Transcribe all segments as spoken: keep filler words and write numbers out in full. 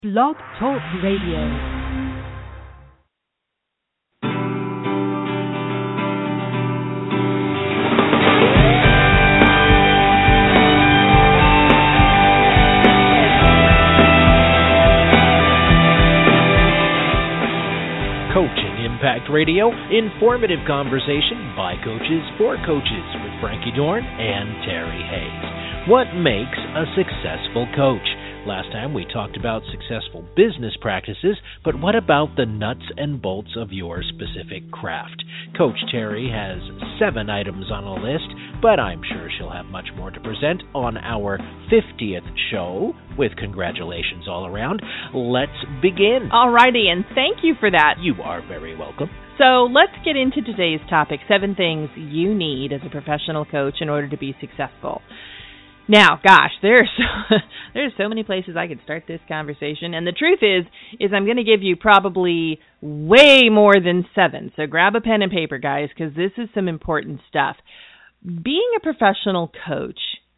Blog Talk Radio. Coaching Impact Radio, informative conversation by coaches for coaches with Frankie Dorn and Terry Hayes. What makes a successful coach? Last time we talked about successful business practices, but what about the nuts and bolts of your specific craft? Coach Terry has seven items on a list, but I'm sure she'll have much more to present on our fiftieth show, with congratulations all around. Let's begin. All righty, and thank you for that. You are very welcome. So let's get into today's topic, seven things you need as a professional coach in order to be successful. Now, gosh, there's so, there's so many places I could start this conversation, and the truth is, is I'm going to give you probably way more than seven. So grab a pen and paper, guys, because this is some important stuff. Being a professional coach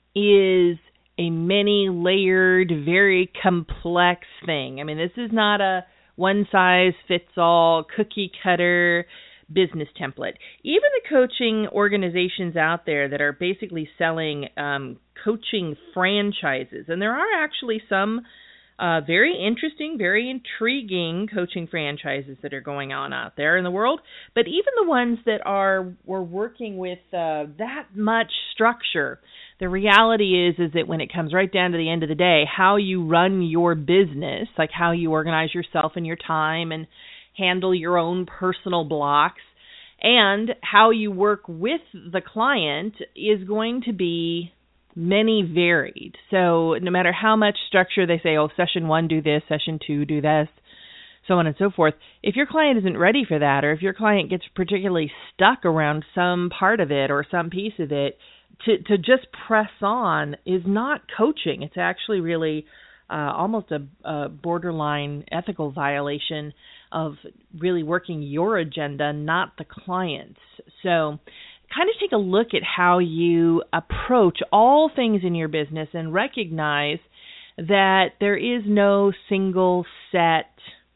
is a many-layered, very complex thing. I mean, this is not a one-size-fits-all, cookie-cutter business template. Even the coaching organizations out there that are basically selling um, coaching franchises, and there are actually some uh, very interesting, very intriguing coaching franchises that are going on out there in the world, but even the ones that are were working with uh, that much structure, the reality is is that when it comes right down to the end of the day, how you run your business, like how you organize yourself and your time and handle your own personal blocks, and how you work with the client is going to be many varied. So no matter how much structure they say, oh, session one, do this, session two, do this, so on and so forth, if your client isn't ready for that, or if your client gets particularly stuck around some part of it or some piece of it, to, to just press on is not coaching. It's actually really uh, almost a, a borderline ethical violation of really working your agenda, not the client's. So kind of take a look at how you approach all things in your business and recognize that there is no single set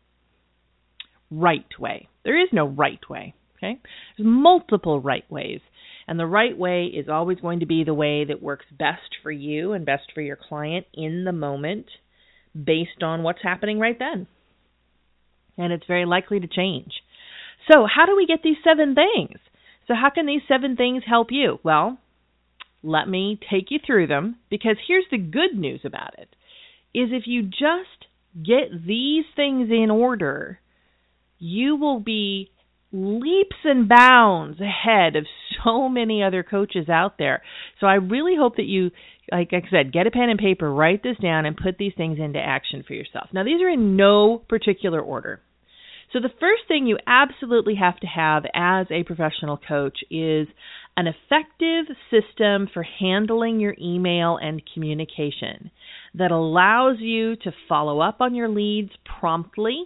right way. There is no right way, okay? There's multiple right ways. And the right way is always going to be the way that works best for you and best for your client in the moment based on what's happening right then. And it's very likely to change. So how do we get these seven things? So how can these seven things help you? Well, let me take you through them, because here's the good news about it, is if you just get these things in order, you will be leaps and bounds ahead of so many other coaches out there. So I really hope that you, like I said, get a pen and paper, write this down, and put these things into action for yourself. Now, these are in no particular order. So the first thing you absolutely have to have as a professional coach is an effective system for handling your email and communication that allows you to follow up on your leads promptly.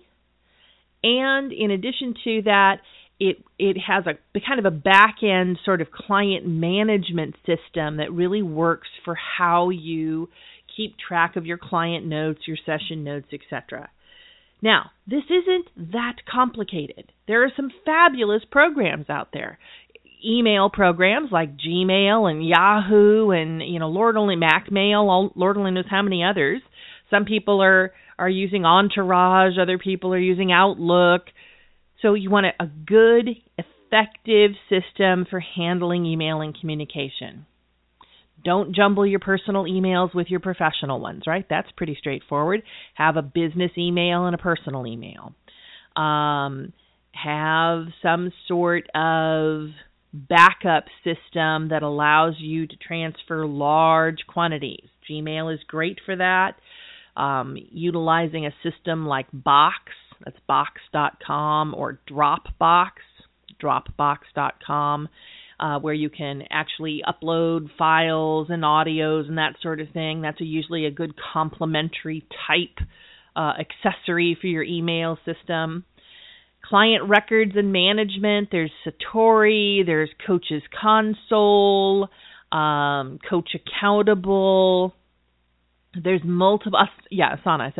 And in addition to that, it it has a kind of a back-end sort of client management system that really works for how you keep track of your client notes, your session notes, et cetera. Now, this isn't that complicated. There are some fabulous programs out there. Email programs like Gmail and Yahoo and, you know, Lord only MacMail, Lord only knows how many others. Some people are, are using Entourage, other people are using Outlook. So you want a, a good, effective system for handling email and communication. Don't jumble your personal emails with your professional ones, right? That's pretty straightforward. Have a business email and a personal email. Um, have some sort of backup system that allows you to transfer large quantities. Gmail is great for that. Um, utilizing a system like Box, that's box dot com, or Dropbox, dropbox dot com. Uh, where you can actually upload files and audios and that sort of thing. That's a, usually a good complementary type uh, accessory for your email system. Client records and management, there's Satori, there's Coach's Console, um, Coach Accountable. There's multiple, uh, yeah, Asana, I said.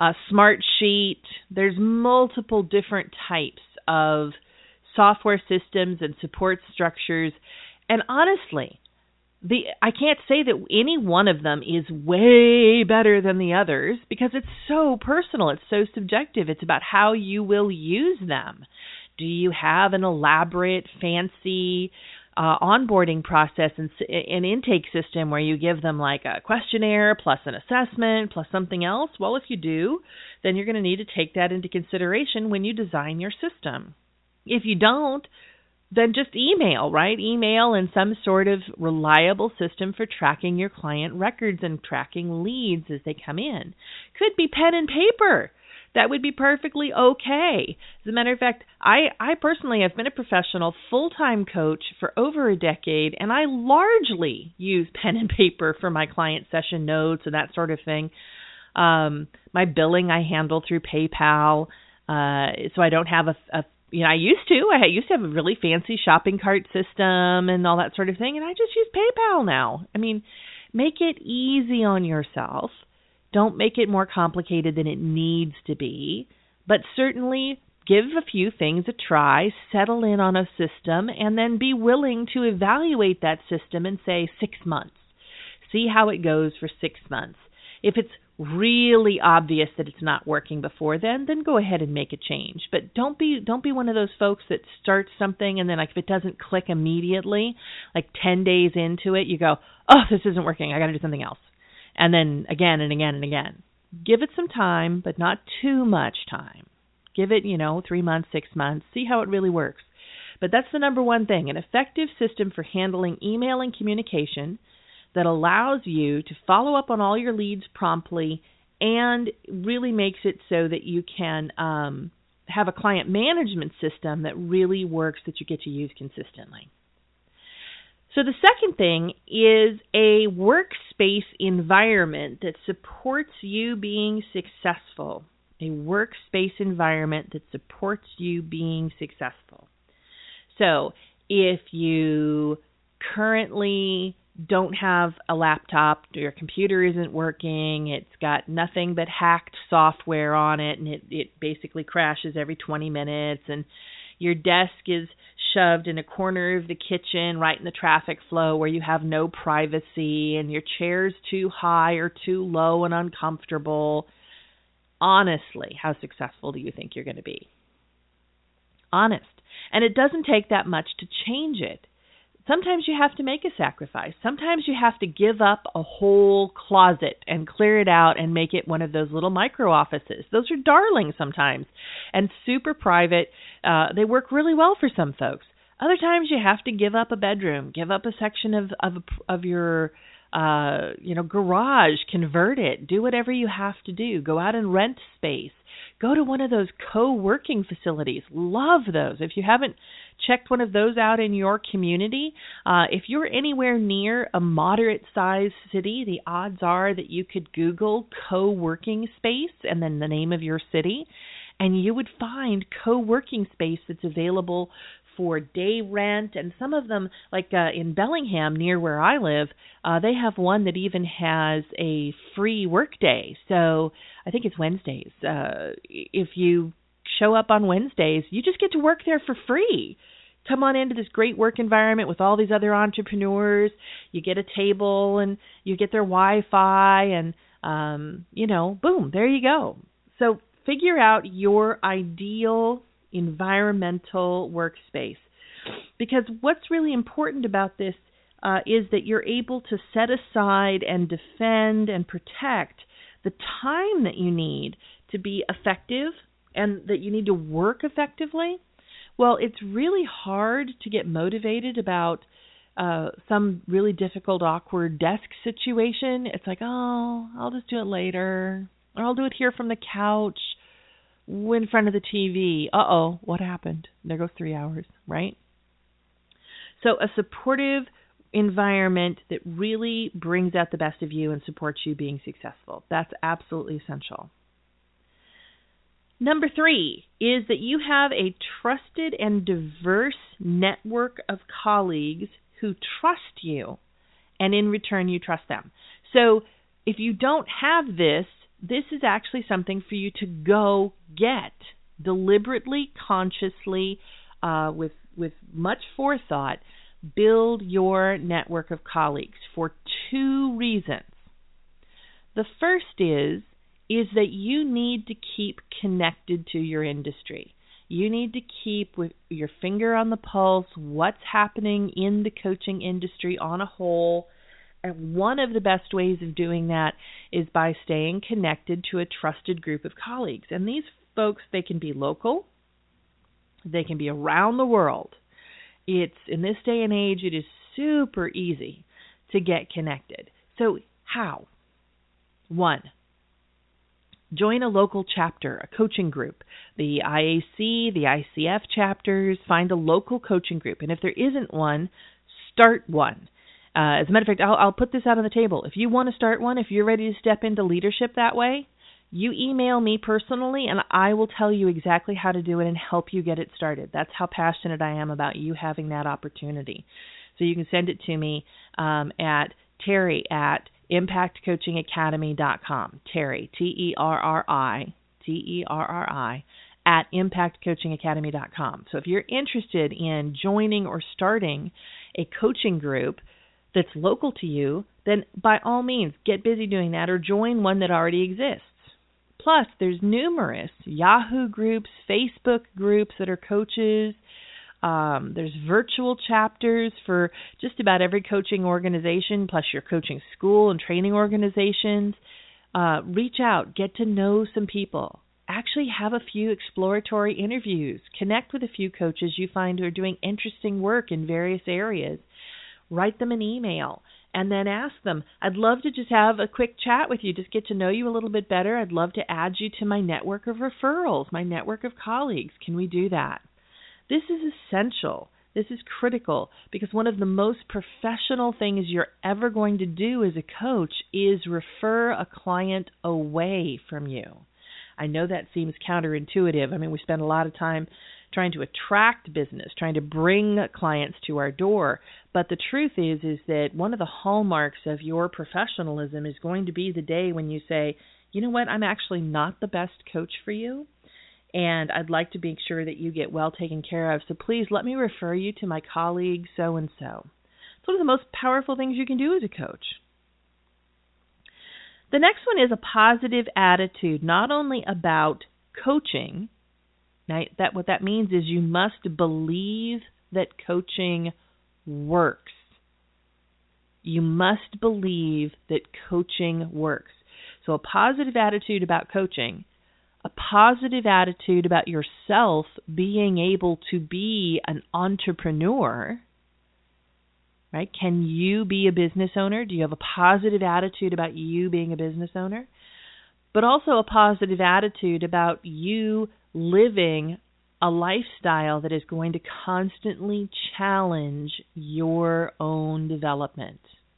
uh, Smartsheet. There's multiple different types of software systems and support structures. And honestly, the I can't say that any one of them is way better than the others because it's so personal. It's so subjective. It's about how you will use them. Do you have an elaborate, fancy uh, onboarding process and an intake system where you give them like a questionnaire plus an assessment plus something else? Well, if you do, then you're going to need to take that into consideration when you design your system. If you don't, then just email, right? Email and some sort of reliable system for tracking your client records and tracking leads as they come in. Could be pen and paper. That would be perfectly okay. As a matter of fact, I, I personally have been a professional full-time coach for over a decade, and I largely use pen and paper for my client session notes and that sort of thing. Um, my billing I handle through PayPal, uh, so I don't have a, a You know, I used to. I used to have a really fancy shopping cart system and all that sort of thing, and I just use PayPal now. I mean, make it easy on yourself. Don't make it more complicated than it needs to be, but certainly give a few things a try, settle in on a system, and then be willing to evaluate that system and say six months. See how it goes for six months. If it's really obvious that it's not working before then, then go ahead and make a change. But don't be don't be one of those folks that starts something and then like if it doesn't click immediately, like ten days into it, you go, oh, this isn't working. I got to do something else. And then again and again and again. Give it some time, but not too much time. Give it, you know, three months, six months. See how it really works. But that's the number one thing, an effective system for handling email and communication that allows you to follow up on all your leads promptly and really makes it so that you can um, have a client management system that really works that you get to use consistently. So the second thing is a workspace environment that supports you being successful. A workspace environment that supports you being successful. So if you currently don't have a laptop, your computer isn't working, it's got nothing but hacked software on it, and it, it basically crashes every twenty minutes, and your desk is shoved in a corner of the kitchen right in the traffic flow where you have no privacy, and your chair's too high or too low and uncomfortable. Honestly, how successful do you think you're going to be? Honest. And it doesn't take that much to change it. Sometimes you have to make a sacrifice. Sometimes you have to give up a whole closet and clear it out and make it one of those little micro offices. Those are darling sometimes and super private. Uh, they work really well for some folks. Other times you have to give up a bedroom, give up a section of of, of your uh, you know garage, convert it, do whatever you have to do. Go out and rent space. Go to one of those co-working facilities. Love those. If you haven't checked one of those out in your community, uh, if you're anywhere near a moderate-sized city, the odds are that you could Google co-working space and then the name of your city, and you would find co-working space that's available for day rent, and some of them, like uh, in Bellingham, near where I live, uh, they have one that even has a free work day. So I think it's Wednesdays. Uh, if you show up on Wednesdays, you just get to work there for free. Come on into this great work environment with all these other entrepreneurs. You get a table and you get their Wi-Fi and, um, you know, boom, there you go. So figure out your ideal environmental workspace, because what's really important about this uh, is that you're able to set aside and defend and protect the time that you need to be effective and that you need to work effectively. Well, it's really hard to get motivated about uh, some really difficult, awkward desk situation. It's like, oh, I'll just do it later, or I'll do it here from the couch in front of the T V. Uh-oh, what happened? There goes three hours, right? So a supportive environment that really brings out the best of you and supports you being successful. That's absolutely essential. Number three is that you have a trusted and diverse network of colleagues who trust you, and in return you trust them. So if you don't have this, this is actually something for you to go get deliberately, consciously, uh, with with much forethought. Build your network of colleagues for two reasons. The first is is that you need to keep connected to your industry. You need to keep with your finger on the pulse what's happening in the coaching industry on a whole. And one of the best ways of doing that is by staying connected to a trusted group of colleagues. And these folks, they can be local. They can be around the world. It's, in this day and age, it is super easy to get connected. So how? One, join a local chapter, a coaching group. The I A C, the I C F chapters, find a local coaching group. And if there isn't one, start one. Uh, as a matter of fact, I'll, I'll put this out on the table. If you want to start one, if you're ready to step into leadership that way, you email me personally, and I will tell you exactly how to do it and help you get it started. That's how passionate I am about you having that opportunity. So you can send it to me um, at Terry at impact coaching academy dot com. Terry, T E R R I, T E R R I, at impact coaching academy dot com. So if you're interested in joining or starting a coaching group that's local to you, then by all means, get busy doing that or join one that already exists. Plus, there's numerous Yahoo groups, Facebook groups that are coaches. Um, there's virtual chapters for just about every coaching organization, plus your coaching school and training organizations. Uh, reach out, get to know some people. Actually have a few exploratory interviews. Connect with a few coaches you find who are doing interesting work in various areas. Write them an email and then ask them, I'd love to just have a quick chat with you, just get to know you a little bit better. I'd love to add you to my network of referrals, my network of colleagues. Can we do that? This is essential. This is critical because one of the most professional things you're ever going to do as a coach is refer a client away from you. I know that seems counterintuitive. I mean, we spend a lot of time trying to attract business, trying to bring clients to our door. But the truth is, is that one of the hallmarks of your professionalism is going to be the day when you say, you know what, I'm actually not the best coach for you, and I'd like to make sure that you get well taken care of. So please let me refer you to my colleague so-and-so. It's one of the most powerful things you can do as a coach. The next one is a positive attitude, not only about coaching. Now, that what that means is you must believe that coaching works. You must believe that coaching works. So a positive attitude about coaching, a positive attitude about yourself being able to be an entrepreneur, right? Can you be a business owner? Do you have a positive attitude about you being a business owner? But also a positive attitude about you living a lifestyle that is going to constantly challenge your own development.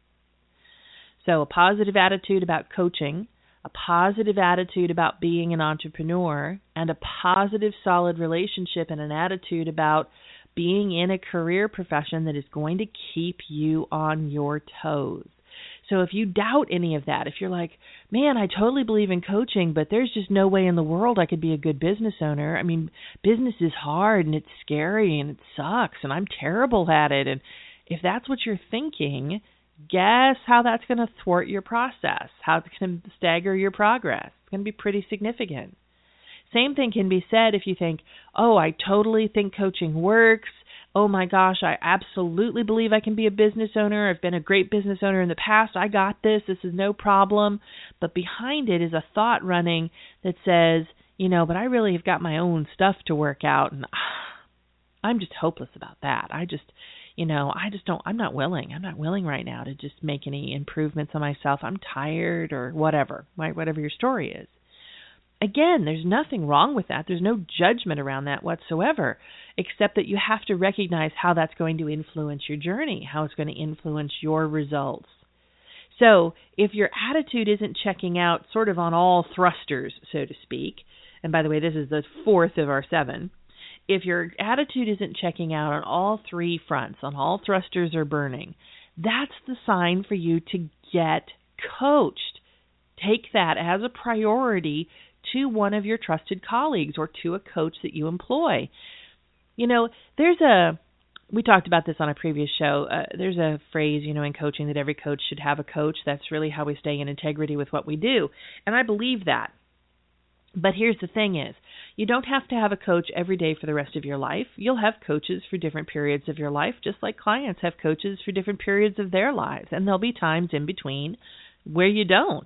So a positive attitude about coaching, a positive attitude about being an entrepreneur, and a positive, solid relationship and an attitude about being in a career profession that is going to keep you on your toes. So if you doubt any of that, if you're like, man, I totally believe in coaching, but there's just no way in the world I could be a good business owner. I mean, business is hard and it's scary and it sucks and I'm terrible at it. And if that's what you're thinking, guess how that's going to thwart your process, how it's going to stagger your progress. It's going to be pretty significant. Same thing can be said if you think, oh, I totally think coaching works. Oh my gosh, I absolutely believe I can be a business owner. I've been a great business owner in the past. I got this. This is no problem. But behind it is a thought running that says, you know, but I really have got my own stuff to work out. And ah, I'm just hopeless about that. I just, you know, I just don't, I'm not willing. I'm not willing right now to just make any improvements on myself. I'm tired or whatever, right? Whatever your story is. Again, there's nothing wrong with that. There's no judgment around that whatsoever, except that you have to recognize how that's going to influence your journey, how it's going to influence your results. So if your attitude isn't checking out sort of on all thrusters, so to speak, and by the way, this is the fourth of our seven, if your attitude isn't checking out on all three fronts, on all thrusters are burning, that's the sign for you to get coached. Take that as a priority to one of your trusted colleagues or to a coach that you employ. You know, there's a, we talked about this on a previous show, uh, there's a phrase, you know, in coaching that every coach should have a coach. That's really how we stay in integrity with what we do. And I believe that. But here's the thing is, you don't have to have a coach every day for the rest of your life. You'll have coaches for different periods of your life, just like clients have coaches for different periods of their lives. And there'll be times in between where you don't.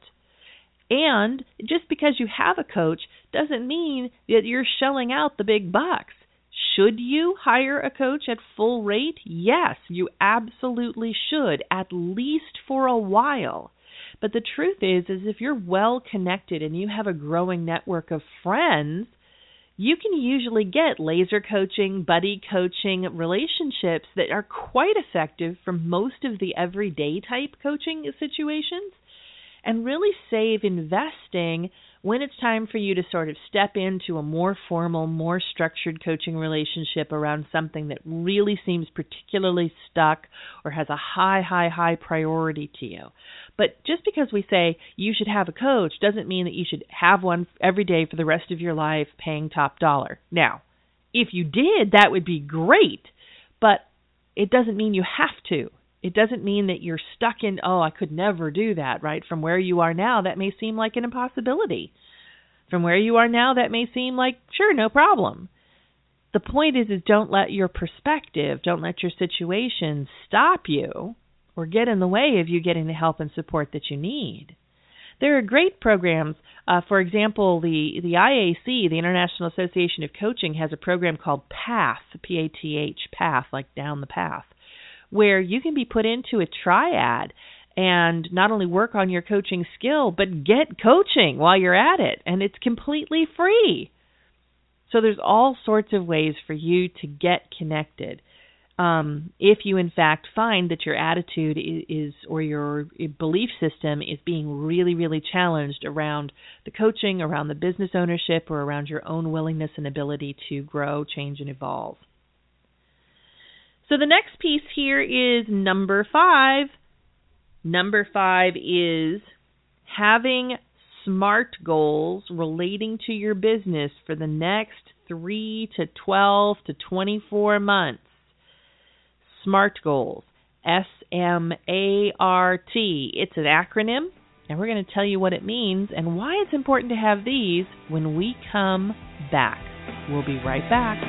And just because you have a coach doesn't mean that you're shelling out the big bucks. Should you hire a coach at full rate? Yes, you absolutely should, at least for a while. But the truth is, is if you're well connected and you have a growing network of friends, you can usually get laser coaching, buddy coaching relationships that are quite effective for most of the everyday type coaching situations, and really save investing when it's time for you to sort of step into a more formal, more structured coaching relationship around something that really seems particularly stuck or has a high, high, high priority to you. But just because we say you should have a coach doesn't mean that you should have one every day for the rest of your life paying top dollar. Now, if you did, that would be great, but it doesn't mean you have to. It doesn't mean that you're stuck in, oh, I could never do that, right? From where you are now, that may seem like an impossibility. From where you are now, that may seem like, sure, no problem. The point is, is don't let your perspective, don't let your situation stop you or get in the way of you getting the help and support that you need. There are great programs. Uh, for example, the, the I A C, the International Association of Coaching, has a program called PATH, P A T H, PATH, like down the path, where you can be put into a triad and not only work on your coaching skill, but get coaching while you're at it. And it's completely free. So there's all sorts of ways for you to get connected. Um, if you, in fact, find that your attitude is, or your belief system is being really, really challenged around the coaching, around the business ownership, or around your own willingness and ability to grow, change, and evolve. So the next piece here is number five. Number five is having SMART goals relating to your business for the next three to twelve to twenty-four months. SMART goals, S M A R T. It's an acronym, and we're going to tell you what it means and why it's important to have these when we come back. We'll be right back.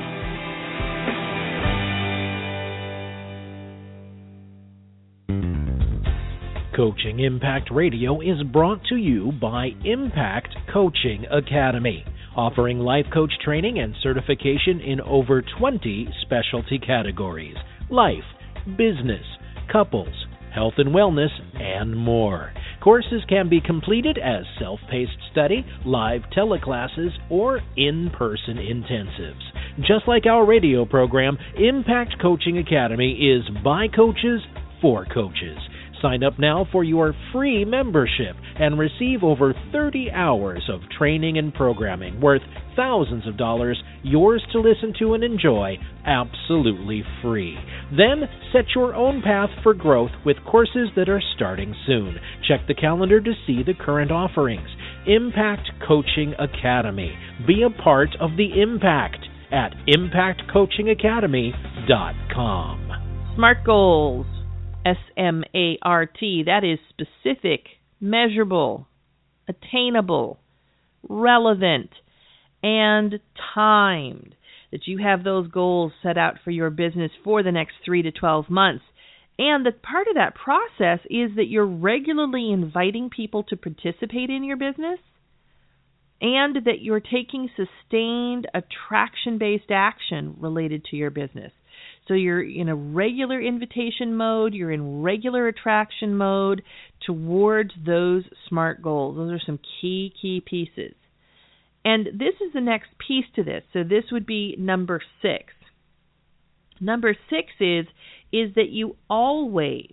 Coaching Impact Radio is brought to you by Impact Coaching Academy, offering life coach training and certification in over twenty specialty categories: life, business, couples, health and wellness, and more. Courses can be completed as self-paced study, live teleclasses, or in-person intensives. Just like our radio program, Impact Coaching Academy is by coaches for coaches. Sign up now for your free membership and receive over thirty hours of training and programming worth thousands of dollars, yours to listen to and enjoy absolutely free. Then set your own path for growth with courses that are starting soon. Check the calendar to see the current offerings. Impact Coaching Academy. Be a part of the impact at impact coaching academy dot com. SMART goals. S M A R T, that is specific, measurable, attainable, relevant, and timed. That you have those goals set out for your business for the next three to twelve months. And that part of that process is that you're regularly inviting people to participate in your business, and that you're taking sustained attraction-based action related to your business. So you're in a regular invitation mode, you're in regular attraction mode towards those SMART goals. Those are some key, key pieces. And this is the next piece to this. So this would be number six. Number six is, is that you always,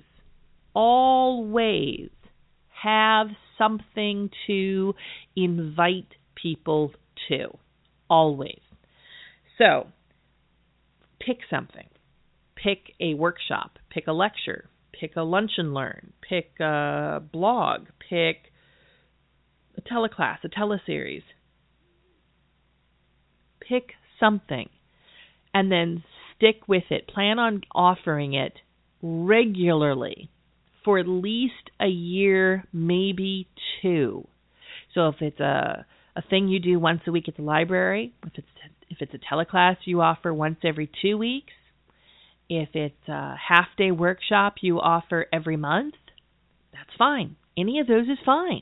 always have something to invite people to. Always. So pick something. Pick a workshop, pick a lecture, pick a lunch and learn, pick a blog, pick a teleclass, a teleseries. Pick something and then stick with it. Plan on offering it regularly for at least a year, maybe two. So if it's a, a thing you do once a week at the library, if it's if it's a teleclass you offer once every two weeks, if it's a half-day workshop you offer every month, that's fine. Any of those is fine.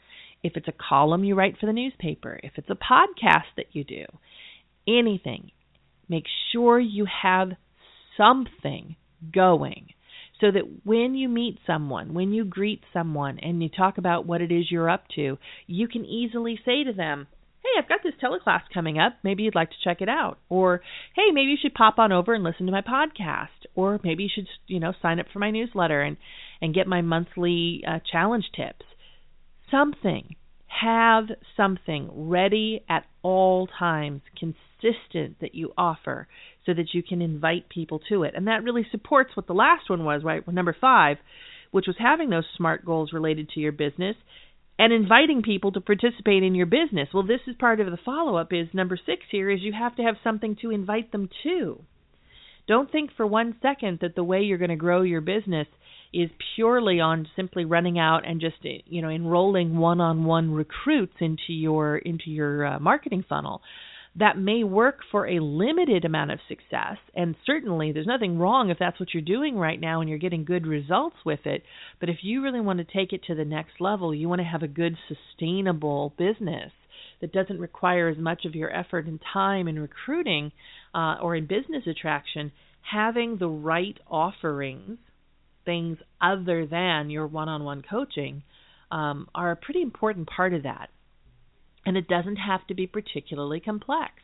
If it's a column you write for the newspaper, if it's a podcast that you do, anything, make sure you have something going so that when you meet someone, when you greet someone and you talk about what it is you're up to, you can easily say to them, hey, I've got this teleclass coming up. Maybe you'd like to check it out. Or, hey, maybe you should pop on over and listen to my podcast. Or maybe you should, you know, sign up for my newsletter and, and get my monthly uh, challenge tips. Something. Have something ready at all times, consistent, that you offer so that you can invite people to it. And that really supports what the last one was, right? Number five, which was having those SMART goals related to your business and inviting people to participate in your business. Well, this is part of the follow-up is number six here is you have to have something to invite them to. Don't think for one second that the way you're going to grow your business is purely on simply running out and just, you know, enrolling one-on-one recruits into your into your uh, marketing funnel. That may work for a limited amount of success, and certainly there's nothing wrong if that's what you're doing right now and you're getting good results with it. But if you really want to take it to the next level, you want to have a good, sustainable business that doesn't require as much of your effort and time in recruiting uh, or in business attraction, having the right offerings, things other than your one-on-one coaching, um, are a pretty important part of that. And it doesn't have to be particularly complex.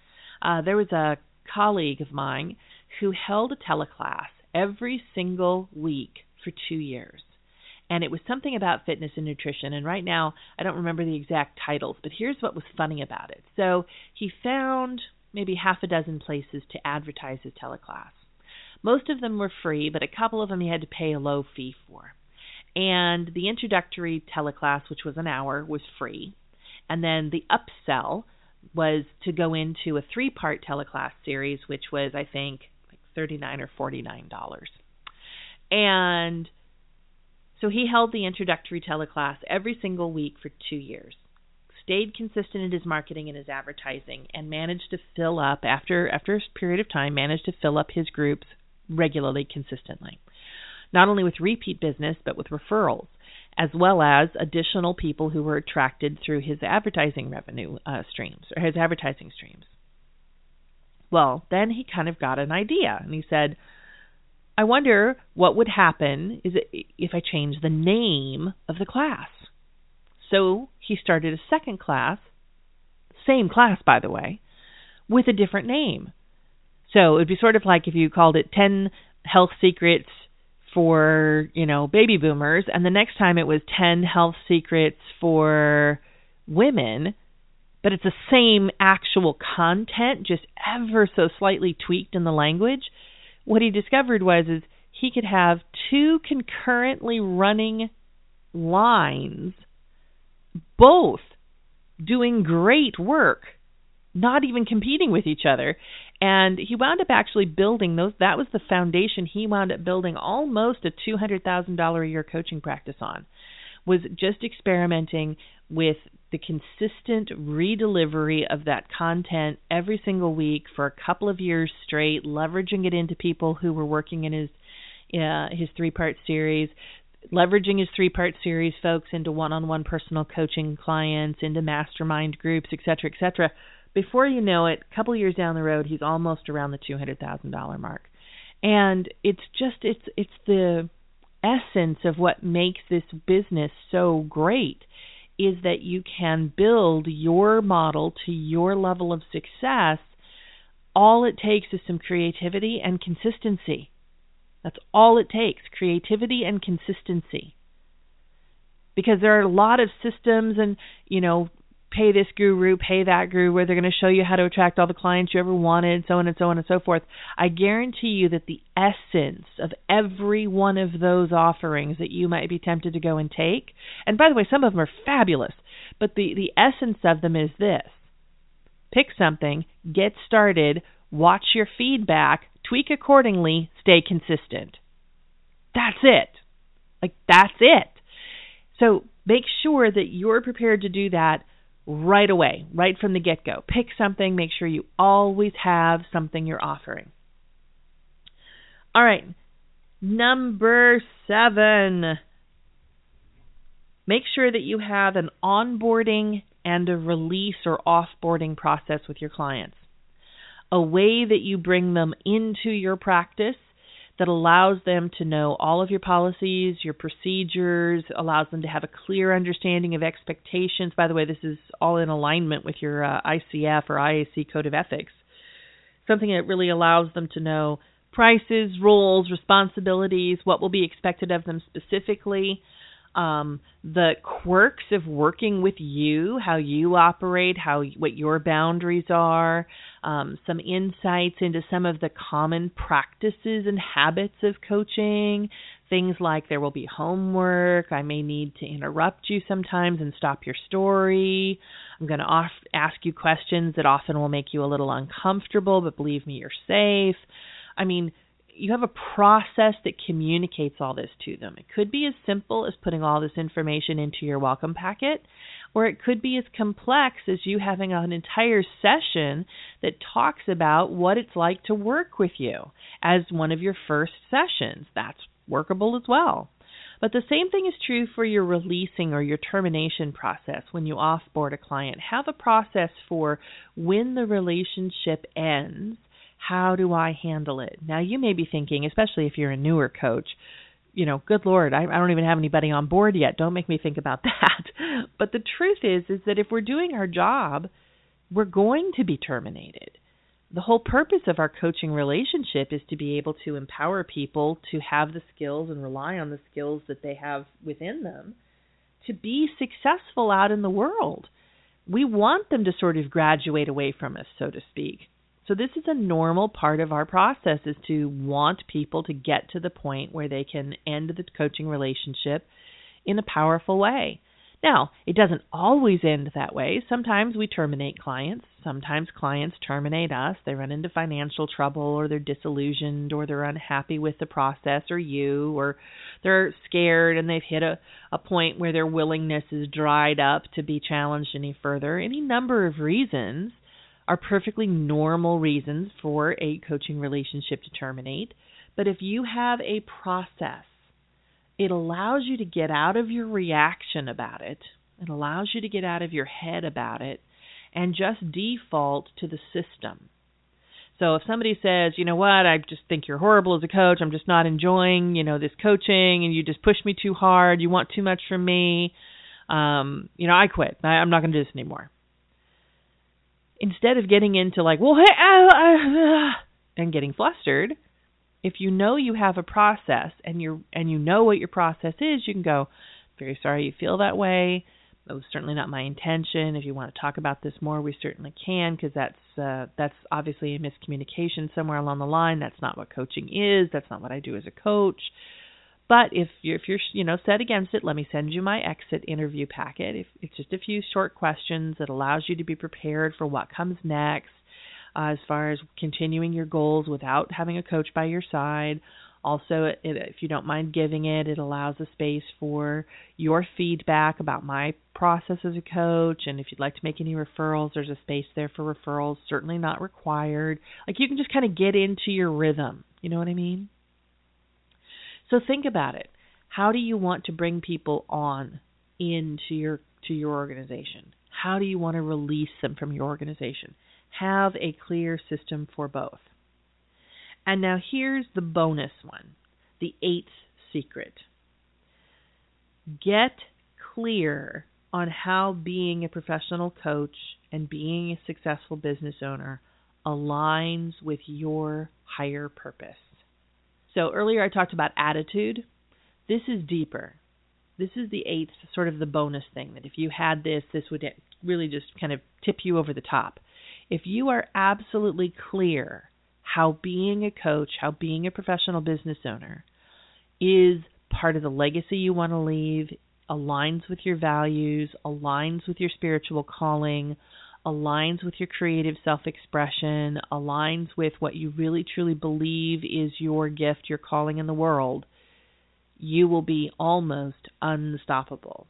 Uh, there was a colleague of mine who held a teleclass every single week for two years. And it was something about fitness and nutrition. And right now, I don't remember the exact titles, but here's what was funny about it. So he found maybe half a dozen places to advertise his teleclass. Most of them were free, but a couple of them he had to pay a low fee for. And the introductory teleclass, which was an hour, was free. And then the upsell was to go into a three-part teleclass series, which was, I think, like thirty-nine dollars or forty-nine dollars. And so he held the introductory teleclass every single week for two years, stayed consistent in his marketing and his advertising, and managed to fill up, after, after a period of time, managed to fill up his groups regularly, consistently. Not only with repeat business, but with referrals, as well as additional people who were attracted through his advertising revenue uh, streams, or his advertising streams. Well, then he kind of got an idea, and he said, I wonder what would happen is it, if I change the name of the class. So he started a second class, same class, by the way, with a different name. So it would be sort of like if you called it ten Health Secrets for, you know, baby boomers, and the next time it was ten Health Secrets for women, but it's the same actual content, just ever so slightly tweaked in the language. What he discovered was is he could have two concurrently running lines, both doing great work, not even competing with each other. And he wound up actually building those. That was the foundation he wound up building almost a two hundred thousand dollars a year coaching practice on, was just experimenting with the consistent redelivery of that content every single week for a couple of years straight, leveraging it into people who were working in his uh, his three-part series, leveraging his three-part series folks into one-on-one personal coaching clients, into mastermind groups, et cetera, et cetera. Before you know it, a couple of years down the road, he's almost around the two hundred thousand dollars mark. And it's just, it's it's the essence of what makes this business so great, is that you can build your model to your level of success. All it takes is some creativity and consistency. That's all it takes, creativity and consistency. Because there are a lot of systems and, you know, pay this guru, pay that guru, where they're going to show you how to attract all the clients you ever wanted, so on and so on and so forth. I guarantee you that the essence of every one of those offerings that you might be tempted to go and take, and by the way, some of them are fabulous, But the, the essence of them is this. Pick something, get started, watch your feedback, tweak accordingly, stay consistent. That's it. Like, that's it. So make sure that you're prepared to do that right away, right from the get-go. Pick something, make sure you always have something you're offering. All right, number seven. Make sure that you have an onboarding and a release or offboarding process with your clients. A way that you bring them into your practice that allows them to know all of your policies, your procedures, allows them to have a clear understanding of expectations. By the way, this is all in alignment with your uh, I C F or I A C Code of Ethics. Something that really allows them to know prices, roles, responsibilities, what will be expected of them specifically, um, the quirks of working with you, how you operate, how what your boundaries are, um, some insights into some of the common practices and habits of coaching, things like there will be homework, I may need to interrupt you sometimes and stop your story, I'm going to off- ask you questions that often will make you a little uncomfortable, but believe me, you're safe. I mean, you have a process that communicates all this to them. It could be as simple as putting all this information into your welcome packet, or it could be as complex as you having an entire session that talks about what it's like to work with you as one of your first sessions. That's workable as well. But the same thing is true for your releasing or your termination process when you offboard a client. Have a process for when the relationship ends. How do I handle it? Now, you may be thinking, especially if you're a newer coach, you know, good Lord, I, I don't even have anybody on board yet. Don't make me think about that. But the truth is, is that if we're doing our job, we're going to be terminated. The whole purpose of our coaching relationship is to be able to empower people to have the skills and rely on the skills that they have within them to be successful out in the world. We want them to sort of graduate away from us, so to speak. So this is a normal part of our process, is to want people to get to the point where they can end the coaching relationship in a powerful way. Now, it doesn't always end that way. Sometimes we terminate clients. Sometimes clients terminate us. They run into financial trouble, or they're disillusioned, or they're unhappy with the process or you, or they're scared and they've hit a, a point where their willingness is dried up to be challenged any further. Any number of reasons are perfectly normal reasons for a coaching relationship to terminate. But if you have a process, it allows you to get out of your reaction about it. It allows you to get out of your head about it and just default to the system. So if somebody says, you know what, I just think you're horrible as a coach, I'm just not enjoying, you know, this coaching, and you just push me too hard, you want too much from me, um, you know, I quit. I, I'm not going to do this anymore. Instead of getting into like, well, hey, uh, uh, and getting flustered, if you know you have a process and you're and you know what your process is, you can go, very sorry you feel that way. That was certainly not my intention. If you want to talk about this more, we certainly can, because that's uh, that's obviously a miscommunication somewhere along the line. That's not what coaching is. That's not what I do as a coach. But if you're, if you're you know set against it, let me send you my exit interview packet. If it's just a few short questions that allows you to be prepared for what comes next, uh, as far as continuing your goals without having a coach by your side. Also, it, if you don't mind giving it, it allows a space for your feedback about my process as a coach. And if you'd like to make any referrals, there's a space there for referrals, certainly not required. Like, you can just kind of get into your rhythm. You know what I mean? So think about it. How do you want to bring people on into your to your organization? How do you want to release them from your organization? Have a clear system for both. And now here's the bonus one, the eighth secret. Get clear on how being a professional coach and being a successful business owner aligns with your higher purpose. So earlier I talked about attitude. This is deeper. This is the eighth, sort of the bonus thing, that if you had this, this would really just kind of tip you over the top. If you are absolutely clear how being a coach, how being a professional business owner is part of the legacy you want to leave, aligns with your values, aligns with your spiritual calling, aligns with your creative self-expression, aligns with what you really truly believe is your gift, your calling in the world, you will be almost unstoppable.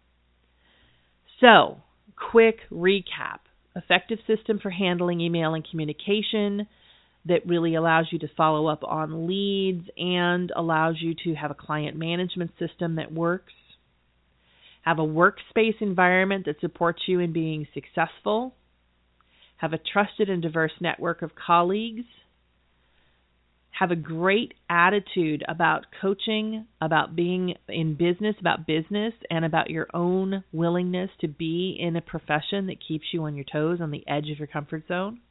So, quick recap. Effective system for handling email and communication that really allows you to follow up on leads and allows you to have a client management system that works. Have a workspace environment that supports you in being successful. Have a trusted and diverse network of colleagues. Have a great attitude about coaching, about being in business, about business, and about your own willingness to be in a profession that keeps you on your toes, on the edge of your comfort zone.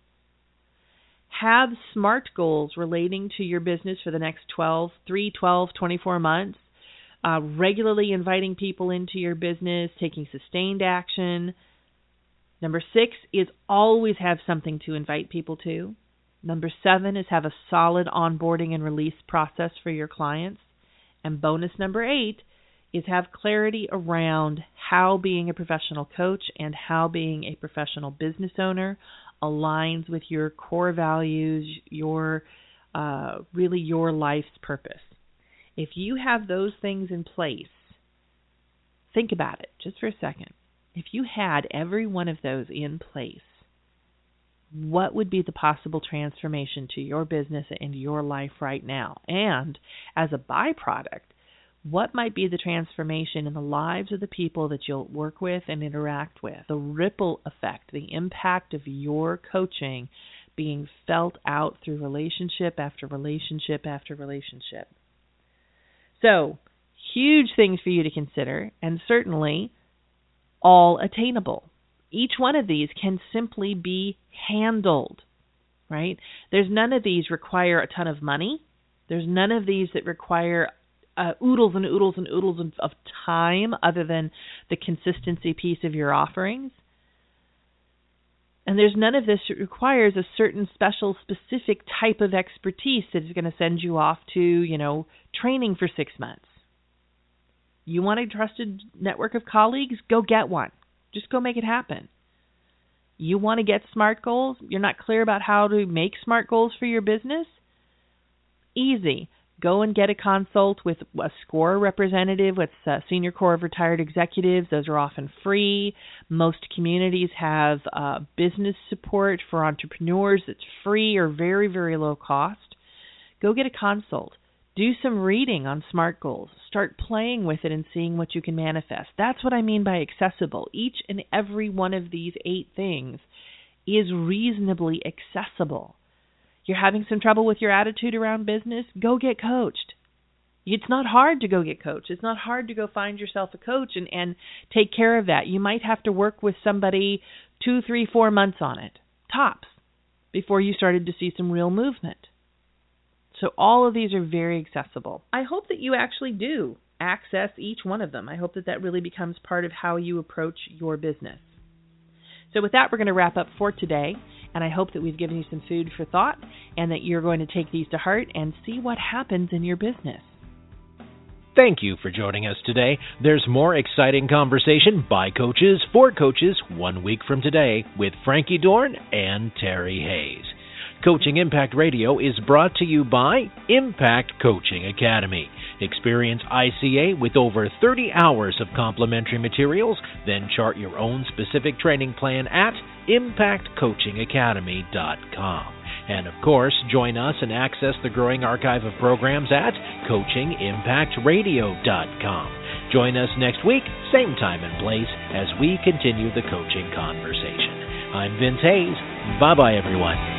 Have SMART goals relating to your business for the next twelve, three, twelve, twenty-four months. Uh, regularly inviting people into your business, taking sustained action. Number six is always have something to invite people to. Number seven is have a solid onboarding and release process for your clients. And bonus number eight is have clarity around how being a professional coach and how being a professional business owner aligns with your core values, your uh, really your life's purpose. If you have those things in place, think about it just for a second. If you had every one of those in place, what would be the possible transformation to your business and your life right now? And as a byproduct, what might be the transformation in the lives of the people that you'll work with and interact with? The ripple effect, the impact of your coaching being felt out through relationship after relationship after relationship. So, huge things for you to consider, and certainly all attainable. Each one of these can simply be handled, right? There's none of these require a ton of money. There's none of these that require uh, oodles and oodles and oodles of, of time other than the consistency piece of your offerings. And there's none of this that requires a certain special, specific type of expertise that is going to send you off to, you know, training for six months. You want a trusted network of colleagues? Go get one. Just go make it happen. You want to get SMART goals? You're not clear about how to make SMART goals for your business? Easy. Go and get a consult with a SCORE representative, with a Senior Corps of Retired Executives. Those are often free. Most communities have uh, business support for entrepreneurs that's free or very, very low cost. Go get a consult. Do some reading on SMART goals. Start playing with it and seeing what you can manifest. That's what I mean by accessible. Each and every one of these eight things is reasonably accessible. You're having some trouble with your attitude around business? Go get coached. It's not hard to go get coached. It's not hard to go find yourself a coach and, and take care of that. You might have to work with somebody two, three, four months on it, tops, before you started to see some real movement. So all of these are very accessible. I hope that you actually do access each one of them. I hope that that really becomes part of how you approach your business. So with that, we're going to wrap up for today. And I hope that we've given you some food for thought and that you're going to take these to heart and see what happens in your business. Thank you for joining us today. There's more exciting conversation by coaches for coaches one week from today with Frankie Dorn and Terry Hayes. Coaching Impact Radio is brought to you by Impact Coaching Academy. Experience I C A with over thirty hours of complimentary materials, then chart your own specific training plan at impact coaching academy dot com. And of course, join us and access the growing archive of programs at coaching impact radio dot com. Join us next week, same time and place, as we continue the coaching conversation. I'm Vince Hayes. Bye-bye, everyone.